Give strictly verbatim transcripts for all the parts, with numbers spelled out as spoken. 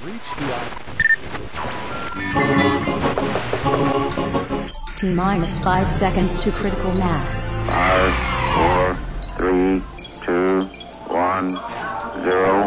reached the T minus five seconds to critical mass. Five, four, three, two, one, zero.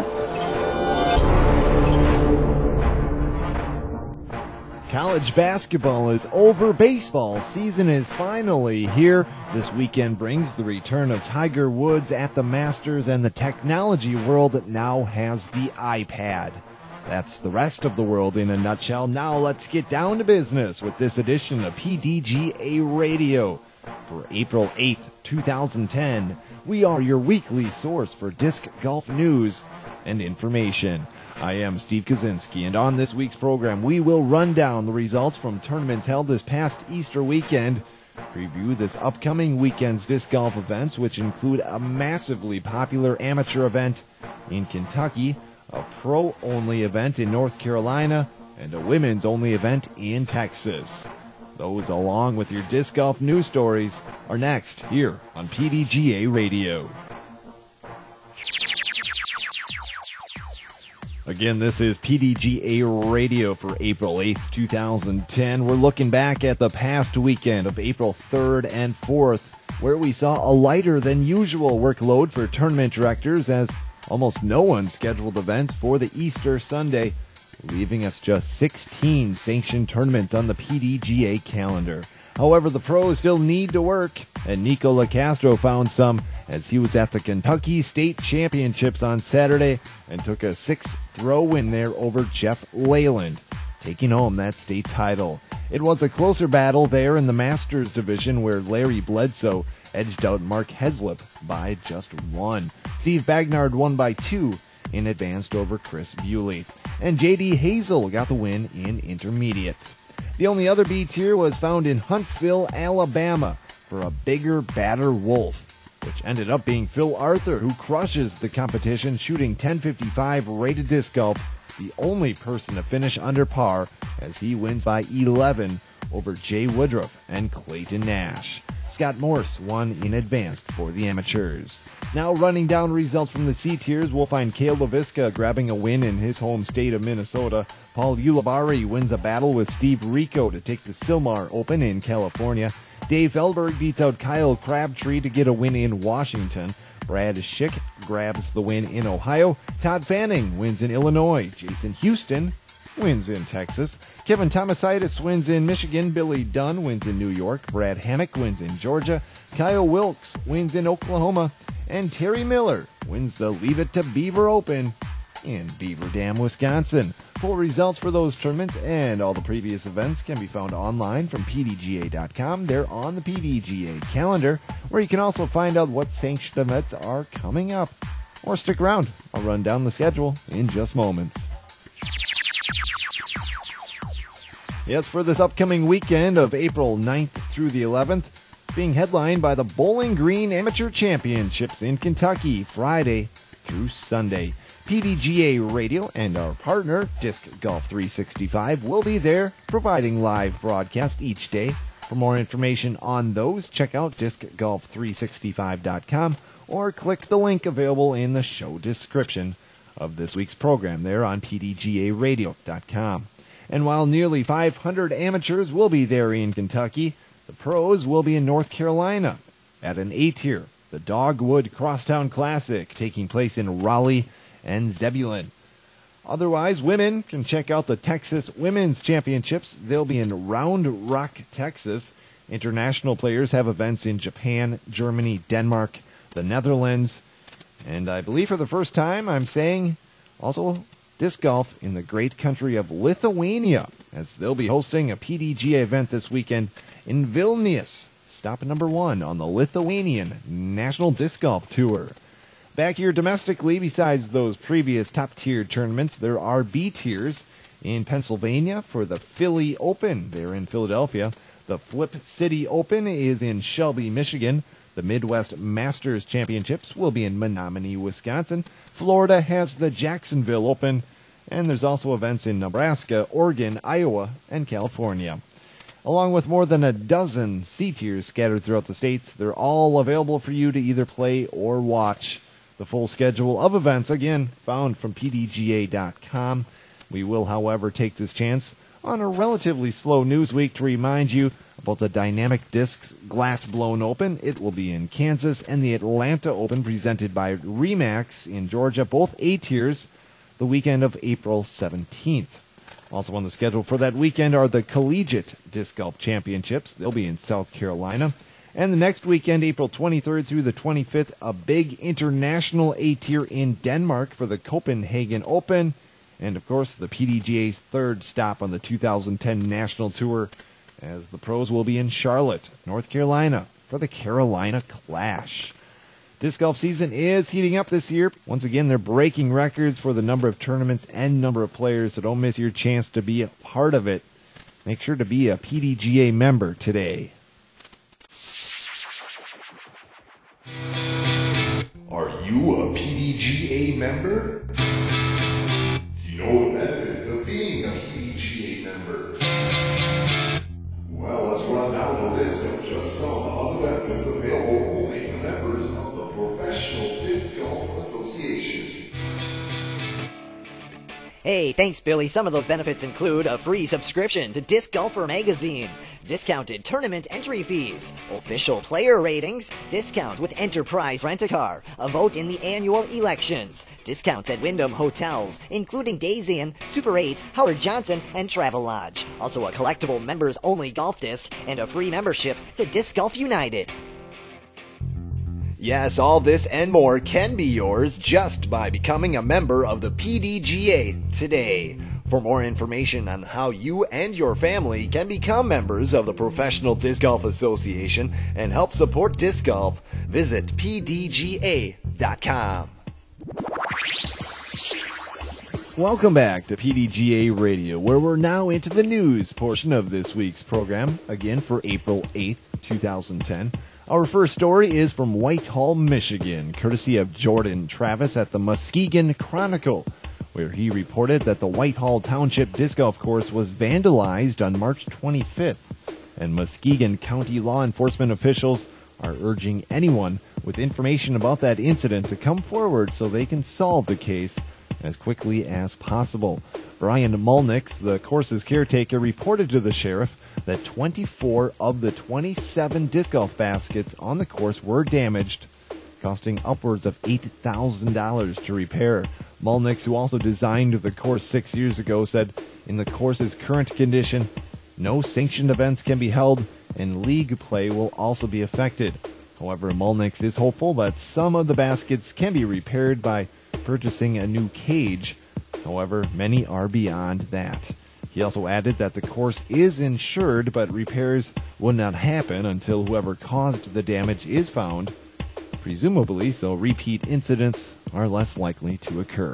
College basketball is over. Baseball season is finally here. This weekend brings the return of Tiger Woods at the Masters, and the technology world now has the iPad. That's the rest of the world in a nutshell. Now let's get down to business with this edition of P D G A Radio. For April eighth, twenty ten, we are your weekly source for disc golf news and information. I am Steve Kaczynski, and on this week's program, we will run down the results from tournaments held this past Easter weekend, preview this upcoming weekend's disc golf events, which include a massively popular amateur event in Kentucky, a pro-only event in North Carolina, and a women's-only event in Texas. Those, along with your disc golf news stories, are next here on P D G A Radio. Again, this is P D G A Radio for April eighth, twenty ten. We're looking back at the past weekend of April third and fourth, where we saw a lighter than usual workload for tournament directors, as almost no one scheduled events for the Easter Sunday, leaving us just sixteen sanctioned tournaments on the P D G A calendar. However, the pros still need to work, and Nico Locastro found some as he was at the Kentucky State Championships on Saturday and took a six-throw win there over Jeff Leyland, taking home that state title. It was a closer battle there in the Masters division, where Larry Bledsoe edged out Mark Heslip by just one. Steve Bagnard won by two and advanced over Chris Bewley. And J D Hazel got the win in intermediate. The only other B tier was found in Huntsville, Alabama, for a bigger, badder wolf, which ended up being Phil Arthur, who crushes the competition, shooting ten fifty-five rated disc golf, the only person to finish under par, as he wins by eleven over Jay Woodruff and Clayton Nash. Scott Morse won in advance for the amateurs. Now running down results from the C tiers, we'll find Cale LaVisca grabbing a win in his home state of Minnesota. Paul Ulibarri wins a battle with Steve Rico to take the Sylmar Open in California. Dave Feldberg beats out Kyle Crabtree to get a win in Washington. Brad Schick grabs the win in Ohio. Todd Fanning wins in Illinois. Jason Houston wins in Texas. Kevin Tomasitis wins in Michigan. Billy Dunn wins in New York. Brad Hammock wins in Georgia. Kyle Wilkes wins in Oklahoma. And Terry Miller wins the Leave It to Beaver Open in Beaver Dam, Wisconsin. Full results for those tournaments and all the previous events can be found online from P D G A dot com. They're on the P D G A calendar, where you can also find out what sanctioned events are coming up. Or stick around. I'll run down the schedule in just moments. Yes, for this upcoming weekend of April ninth through the eleventh, it's being headlined by the Bowling Green Amateur Championships in Kentucky, Friday through Sunday. P D G A Radio and our partner, Disc Golf three sixty-five, will be there providing live broadcast each day. For more information on those, check out disc golf three sixty-five dot com or click the link available in the show description of this week's program there on P D G A radio dot com. And while nearly five hundred amateurs will be there in Kentucky, the pros will be in North Carolina at an A tier, the Dogwood Crosstown Classic, taking place in Raleigh and Zebulon. Otherwise, women can check out the Texas Women's Championships. They'll be in Round Rock, Texas. International players have events in Japan, Germany, Denmark, the Netherlands, and I believe for the first time I'm saying also disc golf in the great country of Lithuania, as they'll be hosting a P D G A event this weekend in Vilnius, stop number one on the Lithuanian National Disc Golf Tour. Back here domestically, besides those previous top-tier tournaments, there are B-tiers in Pennsylvania for the Philly Open. They're in Philadelphia. The Flip City Open is in Shelby, Michigan. The Midwest Masters Championships will be in Menominee, Wisconsin. Florida has the Jacksonville Open. And there's also events in Nebraska, Oregon, Iowa, and California. Along with more than a dozen C-tiers scattered throughout the states, they're all available for you to either play or watch. The full schedule of events, again, found from P D G A dot com. We will, however, take this chance on a relatively slow news week to remind you about the Dynamic Discs Glass Blown Open. It will be in Kansas, and the Atlanta Open presented by Remax in Georgia, both A-tiers, the weekend of April seventeenth. Also on the schedule for that weekend are the Collegiate Disc Golf Championships. They'll be in South Carolina. And the next weekend, April twenty-third through the twenty-fifth, a big international A-tier in Denmark for the Copenhagen Open. And, of course, the P D G A's third stop on the two thousand ten National Tour, as the pros will be in Charlotte, North Carolina, for the Carolina Clash. Disc golf season is heating up this year. Once again, they're breaking records for the number of tournaments and number of players, so don't miss your chance to be a part of it. Make sure to be a P D G A member today. Are you a P D G A member? Do you know the benefits of being a P D G A member? Well, let's run down the list of just some of the benefits available only to members of the Professional Disc Golf Association. Hey, thanks, Billy. Some of those benefits include a free subscription to Disc Golfer magazine, discounted tournament entry fees, official player ratings, discount with Enterprise Rent-A-Car, a vote in the annual elections, discounts at Wyndham Hotels, including Days Inn, Super eight, Howard Johnson, and Travel Lodge. Also a collectible members-only golf disc and a free membership to Disc Golf United. Yes, all this and more can be yours just by becoming a member of the P D G A today. For more information on how you and your family can become members of the Professional Disc Golf Association and help support disc golf, visit P D G A dot com. Welcome back to P D G A Radio, where we're now into the news portion of this week's program, again for April eighth, two thousand ten. Our first story is from Whitehall, Michigan, courtesy of Jordan Travis at the Muskegon Chronicle, where he reported that the Whitehall Township Disc Golf Course was vandalized on March twenty-fifth, and Muskegon County law enforcement officials are urging anyone with information about that incident to come forward so they can solve the case as quickly as possible. Brian Mulnix, the course's caretaker, reported to the sheriff that twenty-four of the twenty-seven disc golf baskets on the course were damaged, costing upwards of eight thousand dollars to repair. Mulnix, who also designed the course six years ago, said in the course's current condition, no sanctioned events can be held and league play will also be affected. However, Mulnix is hopeful that some of the baskets can be repaired by purchasing a new cage. However, many are beyond that. He also added that the course is insured, but repairs will not happen until whoever caused the damage is found, presumably so repeat incidents are less likely to occur.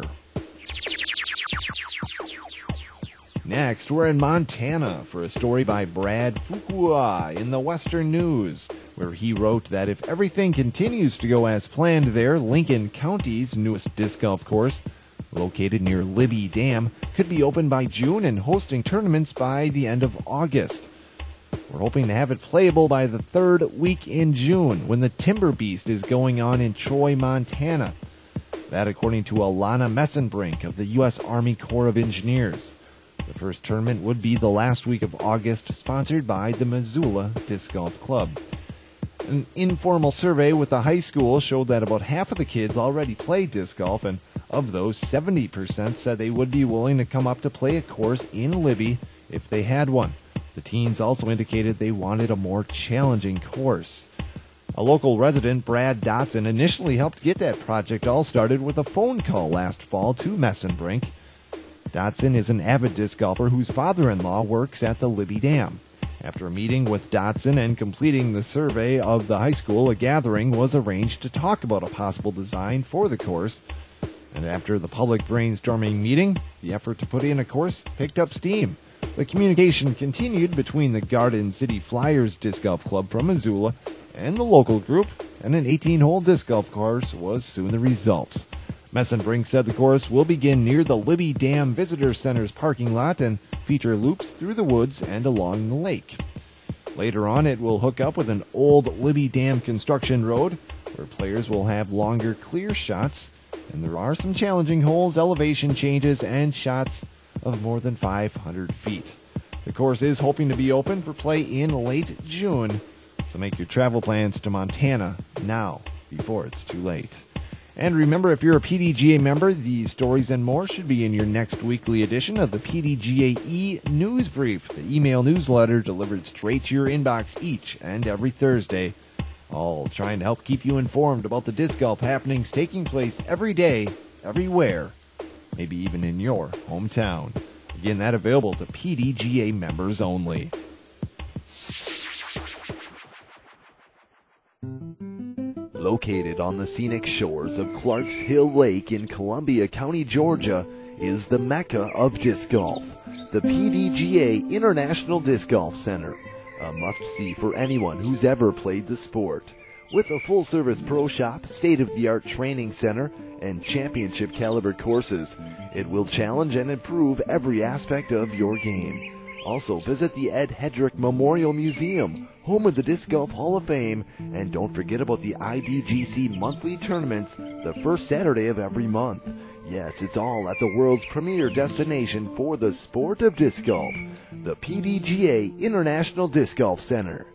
Next, we're in Montana for a story by Brad Fukua in the Western News, where he wrote that if everything continues to go as planned there, Lincoln County's newest disc golf course, located near Libby Dam, could be open by June and hosting tournaments by the end of August. We're hoping to have it playable by the third week in June, when the Timber Beast is going on in Troy, Montana. That according to Alana Messenbrink of the U S Army Corps of Engineers. The first tournament would be the last week of August, sponsored by the Missoula Disc Golf Club. An informal survey with the high school showed that about half of the kids already play disc golf, and of those, seventy percent said they would be willing to come up to play a course in Libby if they had one. The teens also indicated they wanted a more challenging course. A local resident, Brad Dotson, initially helped get that project all started with a phone call last fall to Messenbrink. Dotson is an avid disc golfer whose father-in-law works at the Libby Dam. After a meeting with Dotson and completing the survey of the high school, a gathering was arranged to talk about a possible design for the course. And after the public brainstorming meeting, the effort to put in a course picked up steam. The communication continued between the Garden City Flyers Disc Golf Club from Missoula and the local group, and an eighteen-hole disc golf course was soon the result. Messenbrink said the course will begin near the Libby Dam Visitor Center's parking lot and feature loops through the woods and along the lake. Later on, it will hook up with an old Libby Dam construction road where players will have longer clear shots, and there are some challenging holes, elevation changes, and shots of more than five hundred feet. The course is hoping to be open for play in late June, so make your travel plans to Montana now before it's too late. And remember, if you're a P D G A member, these stories and more should be in your next weekly edition of the P D G A E-News Brief, the email newsletter delivered straight to your inbox each and every Thursday, all trying to help keep you informed about the disc golf happenings taking place every day, everywhere, maybe even in your hometown. Again, that available to P D G A members only. Located on the scenic shores of Clarks Hill Lake in Columbia County, Georgia, is the Mecca of disc golf, the P D G A International Disc Golf Center, a must-see for anyone who's ever played the sport. With a full-service pro shop, state-of-the-art training center, and championship-caliber courses, it will challenge and improve every aspect of your game. Also, visit the Ed Hedrick Memorial Museum, home of the Disc Golf Hall of Fame, and don't forget about the I D G C monthly tournaments the first Saturday of every month. Yes, it's all at the world's premier destination for the sport of disc golf, the P D G A International Disc Golf Center.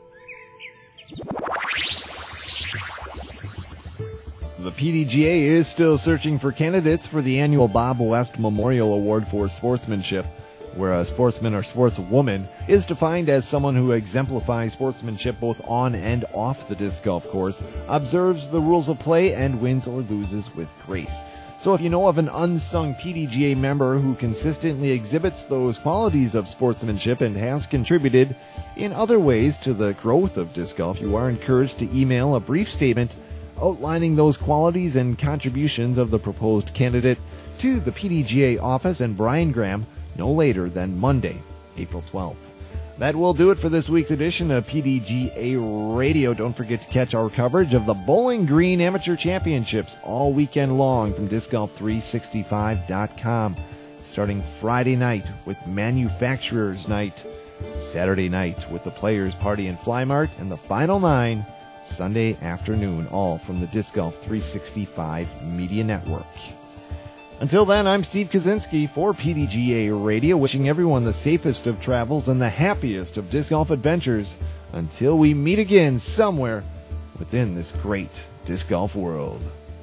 The P D G A is still searching for candidates for the annual Bob West Memorial Award for Sportsmanship, where a sportsman or sportswoman is defined as someone who exemplifies sportsmanship both on and off the disc golf course, observes the rules of play, and wins or loses with grace. So if you know of an unsung P D G A member who consistently exhibits those qualities of sportsmanship and has contributed in other ways to the growth of disc golf, you are encouraged to email a brief statement outlining those qualities and contributions of the proposed candidate to the P D G A office and Brian Graham no later than Monday, April twelfth. That will do it for this week's edition of P D G A Radio. Don't forget to catch our coverage of the Bowling Green Amateur Championships all weekend long from disc golf three sixty-five dot com, starting Friday night with Manufacturers Night, Saturday night with the Players Party and Fly Mart, and the Final Nine Sunday afternoon, all from the Disc Golf three sixty-five Media Network. Until then, I'm Steve Kaczynski for P D G A Radio, wishing everyone the safest of travels and the happiest of disc golf adventures until we meet again somewhere within this great disc golf world.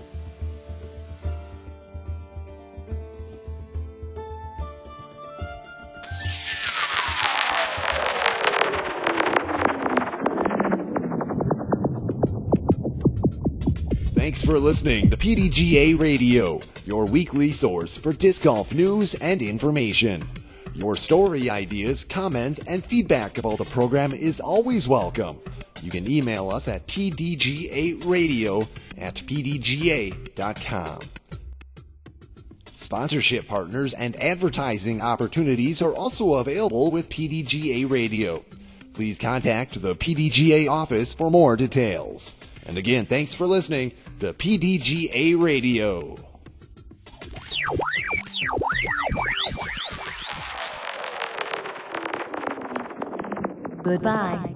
Thanks for listening to P D G A Radio, your weekly source for disc golf news and information. Your story ideas, comments, and feedback about the program is always welcome. You can email us at p d g a radio at p d g a dot com. Sponsorship partners and advertising opportunities are also available with P D G A Radio. Please contact the P D G A office for more details. And again, thanks for listening to P D G A Radio. Goodbye.